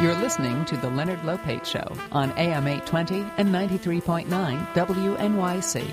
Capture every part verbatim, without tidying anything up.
You're listening to The Leonard Lopate Show on A M eight twenty and ninety-three point nine W N Y C.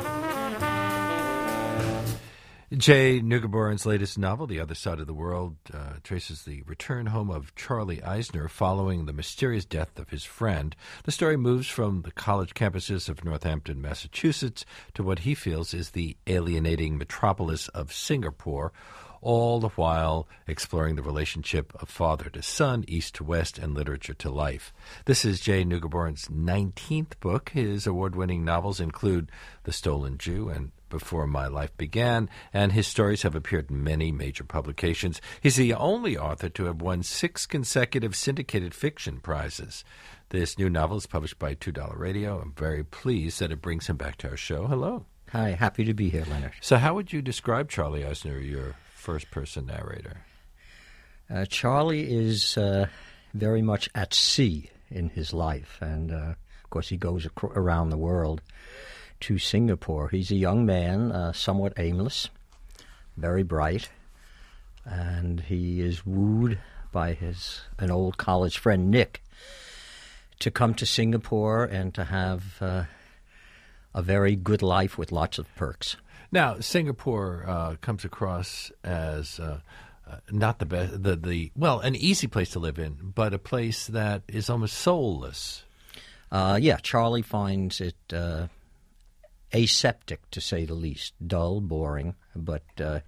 Jay Neugebauer's latest novel, The Other Side of the World, uh, traces the return home of Charlie Eisner following the mysterious death of his friend. The story moves from the college campuses of Northampton, Massachusetts, to what he feels is the alienating metropolis of Singapore, all the while exploring the relationship of father to son, east to west, and literature to life. This is Jay Neugebauer's nineteenth book. His award-winning novels include The Stolen Jew and Before My Life Began, and his stories have appeared in many major publications. He's the only author to have won six consecutive syndicated fiction prizes. This new novel is published by Two Dollar Radio. I'm very pleased that it brings him back to our show. Hello. Hi, happy to be here, Leonard. So how would you describe Charlie Eisner, your first-person narrator? Uh, Charlie is uh, very much at sea in his life, and uh, of course he goes ac- around the world to Singapore. He's a young man, uh, somewhat aimless, very bright, and he is wooed by his an old college friend, Nick, to come to Singapore and to have uh, a very good life with lots of perks. Now, Singapore uh, comes across as uh, uh, not the best, the, the well, an easy place to live in, but a place that is almost soulless. Uh, yeah, Charlie finds it Uh, aseptic, to say the least, dull, boring, but uh,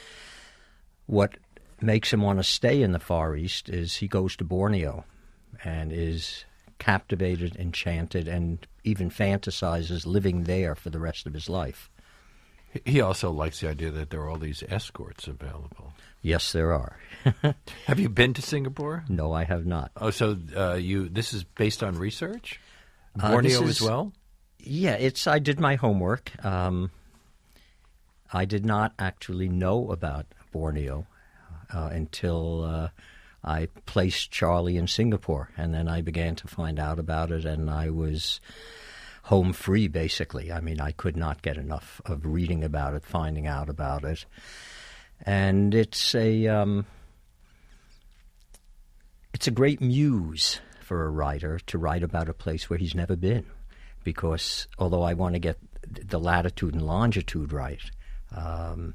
what makes him want to stay in the Far East is he goes to Borneo and is captivated, enchanted, and even fantasizes living there for the rest of his life. He also likes the idea that there are all these escorts available. Yes, there are. Have you been to Singapore? No, I have not. Oh, so uh, you this is based on research? Uh, Borneo is, as well? Yeah, it's. I did my homework. Um, I did not actually know about Borneo uh, until uh, I placed Charlie in Singapore, and then I began to find out about it, and I was home free, basically. I mean, I could not get enough of reading about it, finding out about it, and it's a um, it's a great muse for a writer to write about a place where he's never been. Because although I want to get the latitude and longitude right, um,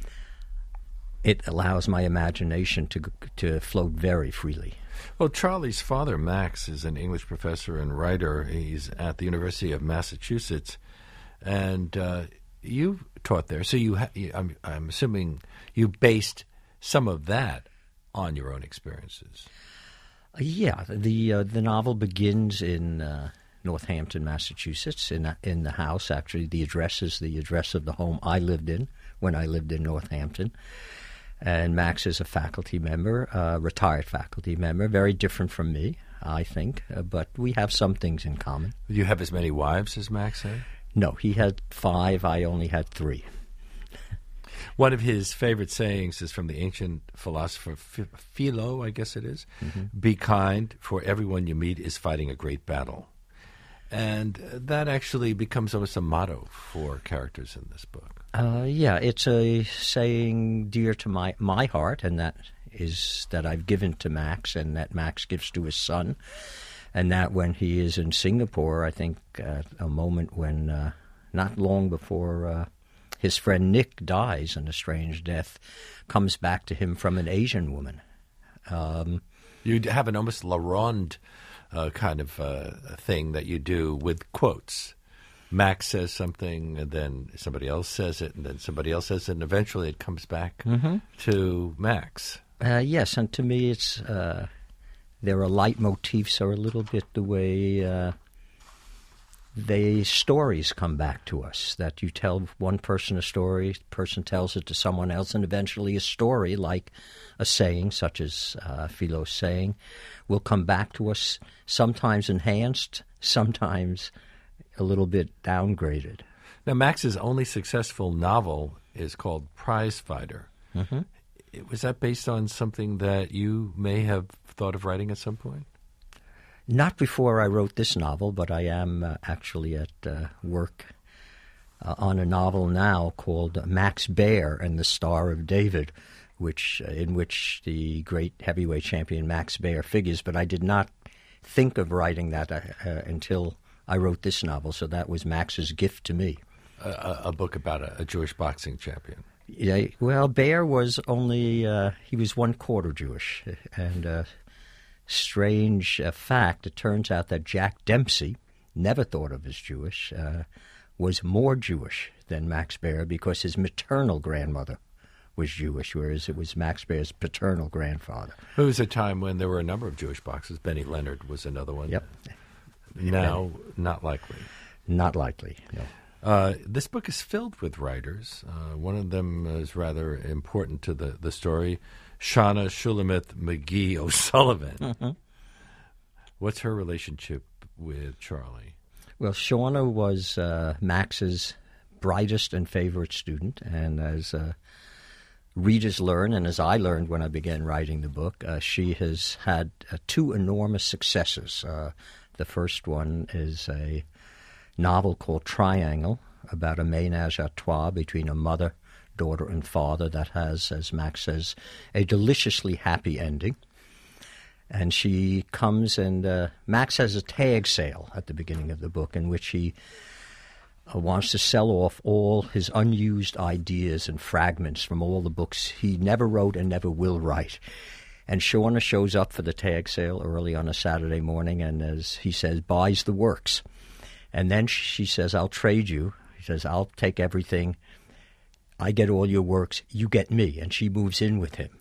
it allows my imagination to to float very freely. Well, Charlie's father, Max, is an English professor and writer. He's at the University of Massachusetts, and uh, you taught there. So you, ha- you I'm, I'm assuming you based some of that on your own experiences. Uh, yeah, the uh, the novel begins in Uh, Northampton, Massachusetts, in in the house. Actually, the address is the address of the home I lived in when I lived in Northampton. And Max is a faculty member, a retired faculty member, very different from me, I think, uh, but we have some things in common. Do you have as many wives as Max had? No, he had five. I only had three. One of his favorite sayings is from the ancient philosopher Philo, I guess it is. Mm-hmm. Be kind, for everyone you meet is fighting a great battle. And that actually becomes almost a motto for characters in this book. Uh, yeah, it's a saying dear to my, my heart, and that is that I've given to Max and that Max gives to his son. And that when he is in Singapore, I think uh, a moment when uh, not long before uh, his friend Nick dies in a strange death, comes back to him from an Asian woman. Um, you have an almost La Ronde Uh, kind of uh, thing that you do with quotes. Max says something, and then somebody else says it, and then somebody else says it, and eventually it comes back mm-hmm. to Max. Uh, yes, and to me it's, uh, there are leitmotifs are a little bit the way uh, the stories come back to us, that you tell one person a story, the person tells it to someone else, and eventually a story, like a saying, such as uh, Philo's saying, will come back to us, sometimes enhanced, sometimes a little bit downgraded. Now, Max's only successful novel is called Prize Fighter. Mm-hmm. Was that based on something that you may have thought of writing at some point? Not before I wrote this novel, but I am uh, actually at uh, work uh, on a novel now called Max Baer and the Star of David, which uh, in which the great heavyweight champion Max Baer figures. But I did not think of writing that uh, uh, until I wrote this novel, so that was Max's gift to me. A, a book about a, a Jewish boxing champion. Yeah, well, Baer was only, uh, he was one quarter Jewish. And uh, strange uh, fact, it turns out that Jack Dempsey, never thought of as Jewish, uh, was more Jewish than Max Baer because his maternal grandmother was Jewish, whereas it was Max Baer's paternal grandfather. There was a time when there were a number of Jewish boxers. Benny Leonard was another one. Yep. Now, not likely. Not likely, no. Uh, this book is filled with writers. Uh, one of them is rather important to the, the story, Shauna Shulamith McGee O'Sullivan. Mm-hmm. What's her relationship with Charlie? Well, Shauna was uh, Max's brightest and favorite student, and as uh, readers learn, and as I learned when I began writing the book, uh, she has had uh, two enormous successes. Uh, the first one is a novel called Triangle, about a ménage à trois between a mother, daughter, and father that has, as Max says, a deliciously happy ending. And she comes and uh, Max has a tag sale at the beginning of the book in which he uh, wants to sell off all his unused ideas and fragments from all the books he never wrote and never will write. And Shauna shows up for the tag sale early on a Saturday morning and, as he says, buys the works. And then she says, I'll trade you. He says, I'll take everything. I get all your works. You get me. And she moves in with him.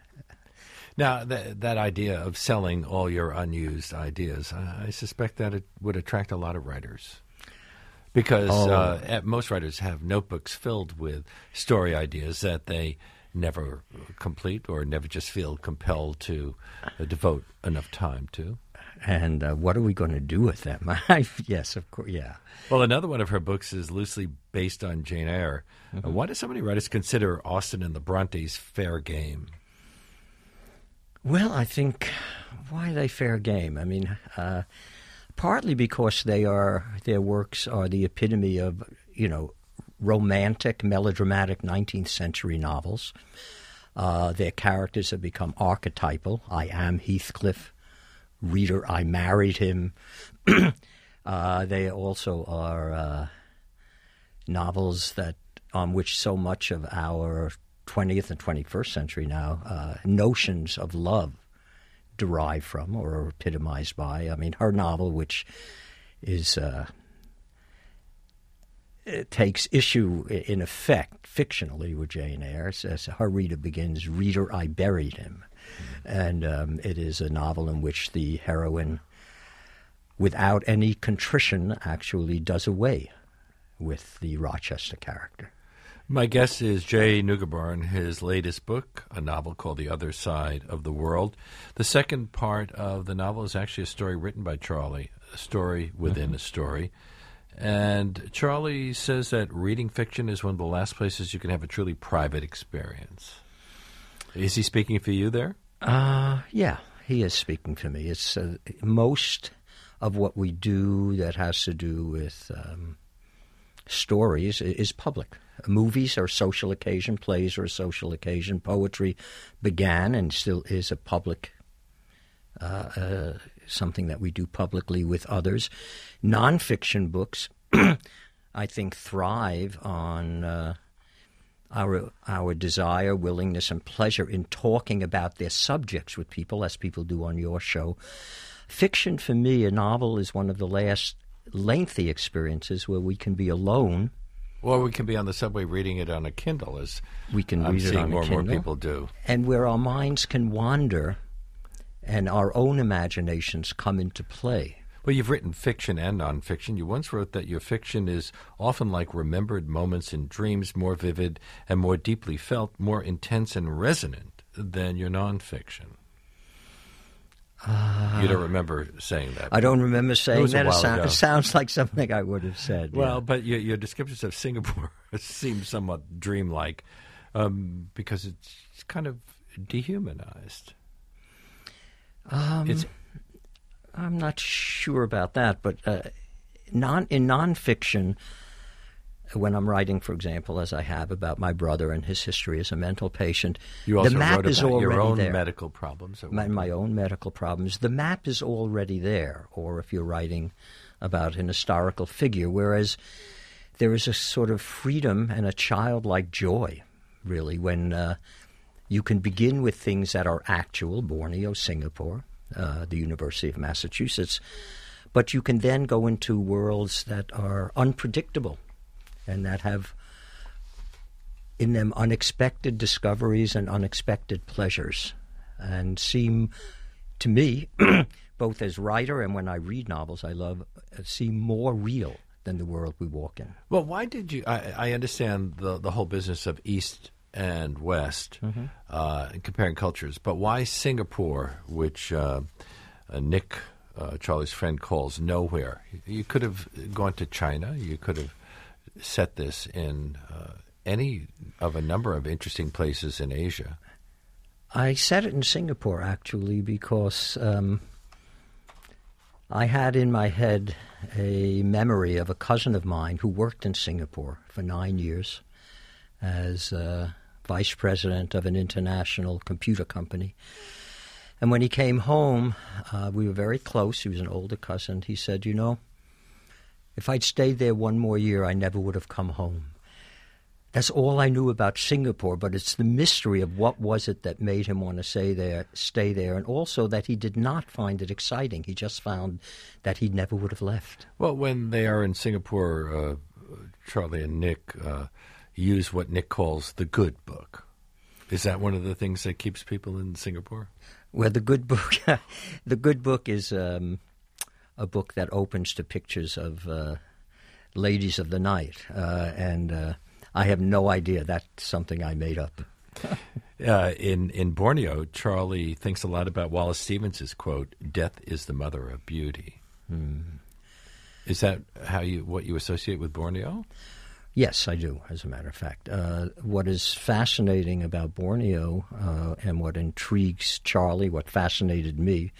Now, that, that idea of selling all your unused ideas, I, I suspect that it would attract a lot of writers. Because oh. uh, most writers have notebooks filled with story ideas that they never complete or never just feel compelled to uh, devote enough time to. And uh, what are we going to do with them? Yes, of course, yeah. Well, another one of her books is loosely based on Jane Eyre. Mm-hmm. Uh, why do so many writers consider Austen and the Brontes fair game? Well, I think, why are they fair game? I mean, uh, partly because they are their works are the epitome of, you know, romantic, melodramatic nineteenth century novels. Uh, their characters have become archetypal. I am Heathcliff. Reader, I married him. uh, they also are uh, novels that on which so much of our twentieth and twenty-first century now uh, notions of love derive from or are epitomized by. I mean, her novel, which is uh, it takes issue in effect fictionally with Jane Eyre, says her reader begins, "Reader, I buried him." And um, it is a novel in which the heroine, without any contrition, actually does away with the Rochester character. My guest is Jay Neugebauer. His latest book, a novel called The Other Side of the World. The second part of the novel is actually a story written by Charlie, a story within mm-hmm. a story. And Charlie says that reading fiction is one of the last places you can have a truly private experience. Is he speaking for you there? Uh, yeah, he is speaking for me. It's uh, most of what we do that has to do with um, stories is public. Movies are a social occasion, plays are a social occasion. Poetry began and still is a public, uh, uh, something that we do publicly with others. Nonfiction books, I think, thrive on uh, our our desire, willingness, and pleasure in talking about their subjects with people, as people do on your show. Fiction, for me, a novel is one of the last lengthy experiences where we can be alone. Or we can be on the subway reading it on a Kindle, as we can I'm read it seeing on more a and more Kindle, people do. And where our minds can wander and our own imaginations come into play. Well, you've written fiction and nonfiction. You once wrote that your fiction is often like remembered moments in dreams, more vivid and more deeply felt, more intense and resonant than your nonfiction. Uh, you don't remember saying that. I don't remember saying it that. It, sound, it sounds like something I would have said. Well, yeah. but your, your descriptions of Singapore seem somewhat dreamlike um, because it's kind of dehumanized. Um, it's I'm not sure about that, but uh, non in nonfiction, when I'm writing, for example, as I have about my brother and his history as a mental patient, you also the map wrote is about already your own there. medical problems. My, my own medical problems. The map is already there, or if you're writing about an historical figure, whereas there is a sort of freedom and a childlike joy, really, when uh, you can begin with things that are actual, Borneo, Singapore, uh, the University of Massachusetts, but you can then go into worlds that are unpredictable and that have in them unexpected discoveries and unexpected pleasures, and seem to me, both as writer and when I read novels I love, uh, seem more real than the world we walk in. Well, why did you... I, I understand the, the whole business of East and West, mm-hmm. uh, and comparing cultures, but why Singapore, which uh, uh, Nick, uh, Charlie's friend, calls nowhere? You could have gone to China. You could have set this in uh, any of a number of interesting places in Asia. I set it in Singapore, actually, because um, I had in my head a memory of a cousin of mine who worked in Singapore for nine years as uh, vice president of an international computer company. And when he came home, uh, we were very close. He was an older cousin. He said, you know, if I'd stayed there one more year, I never would have come home. That's all I knew about Singapore, but it's the mystery of what was it that made him want to stay there, stay there, and also that he did not find it exciting. He just found that he never would have left. Well, when they are in Singapore, uh, Charlie and Nick uh, use what Nick calls the good book. Is that one of the things that keeps people in Singapore? Well, the good book, the good book is um, a book that opens to pictures of uh, ladies of the night, uh, and uh, I have no idea. That's something I made up. uh, in in Borneo, Charlie thinks a lot about Wallace Stevens' quote, "Death is the mother of beauty." Hmm. Is that how you what you associate with Borneo? Yes, I do, as a matter of fact. Uh, what is fascinating about Borneo uh, and what intrigues Charlie, what fascinated me,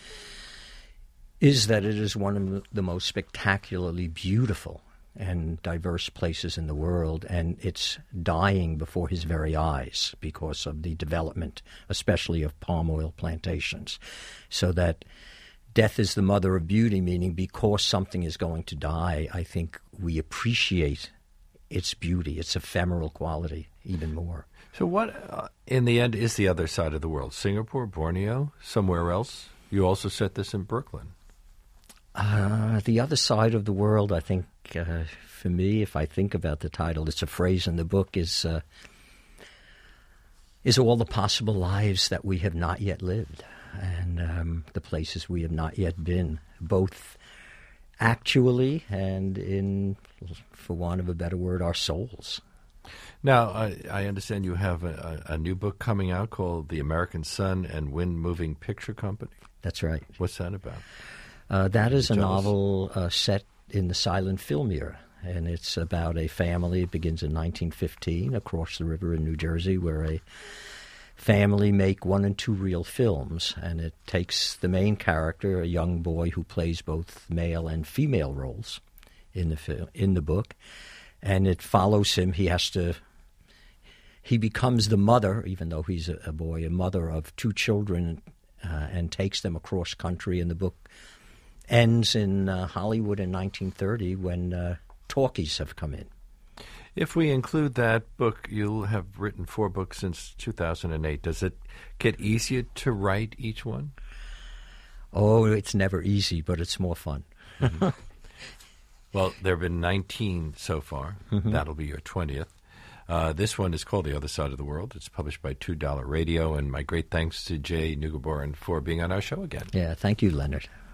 is that it is one of the most spectacularly beautiful and diverse places in the world, and it's dying before his very eyes because of the development, especially of palm oil plantations. So that death is the mother of beauty, meaning because something is going to die, I think we appreciate its beauty, its ephemeral quality, even more. So what, uh, in the end, is the other side of the world? Singapore, Borneo, somewhere else? You also set this in Brooklyn. Uh, the other side of the world, I think, uh, for me, if I think about the title, it's a phrase in the book, is uh, is all the possible lives that we have not yet lived, and um, the places we have not yet been, both actually and in, for want of a better word, our souls. Now, I, I understand you have a, a new book coming out called The American Sun and Wind Moving Picture Company. That's right. What's that about? Uh, that is a Tell novel uh, set in the silent film era, and it's about a family. It begins in nineteen fifteen across the river in New Jersey, where a family make one and two reel films, and it takes the main character, a young boy who plays both male and female roles in the fil- in the book, and it follows him. He has to he becomes the mother, even though he's a, a boy, a mother of two children, uh, and takes them across country. And the book ends in uh, Hollywood in nineteen thirty when uh, talkies have come in. If we include that book, you'll have written four books since two thousand eight. Does it get easier to write each one? Oh, it's never easy, but it's more fun. Mm-hmm. Well, there have been nineteen so far. Mm-hmm. That'll be your twentieth. Uh, this one is called The Other Side of the World. It's published by Two Dollar Radio, and my great thanks to Jay Neugebauer for being on our show again. Yeah, thank you, Leonard.